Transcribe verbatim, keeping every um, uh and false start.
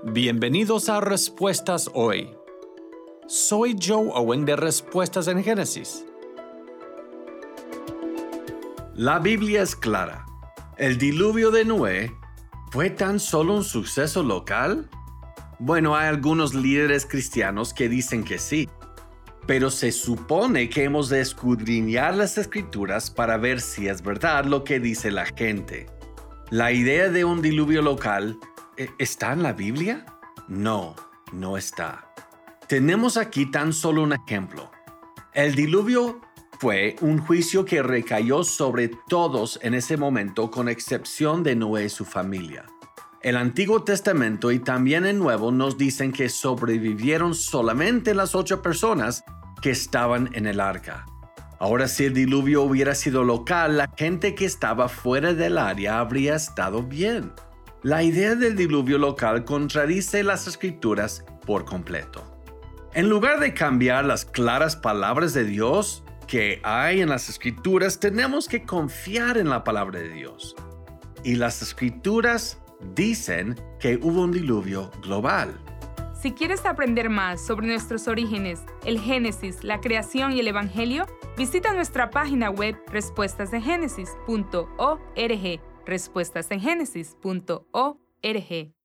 Bienvenidos a Respuestas Hoy. Soy Joe Owen de Respuestas en Génesis. La Biblia es clara. ¿El diluvio de Noé fue tan solo un suceso local? Bueno, hay algunos líderes cristianos que dicen que sí, pero se supone que hemos de escudriñar las Escrituras para ver si es verdad lo que dice la gente. ¿La idea de un diluvio local está en la Biblia? No, no está. Tenemos aquí tan solo un ejemplo. El diluvio fue un juicio que recayó sobre todos en ese momento, con excepción de Noé y su familia. El Antiguo Testamento y también el Nuevo nos dicen que sobrevivieron solamente las ocho personas que estaban en el arca. Ahora, si el diluvio hubiera sido local, la gente que estaba fuera del área habría estado bien. La idea del diluvio local contradice las Escrituras por completo. En lugar de cambiar las claras palabras de Dios que hay en las Escrituras, tenemos que confiar en la palabra de Dios. Y las Escrituras dicen que hubo un diluvio global. Si quieres aprender más sobre nuestros orígenes, el Génesis, la creación y el Evangelio, visita nuestra página web respuestas en génesis punto org. respuestas en génesis punto org.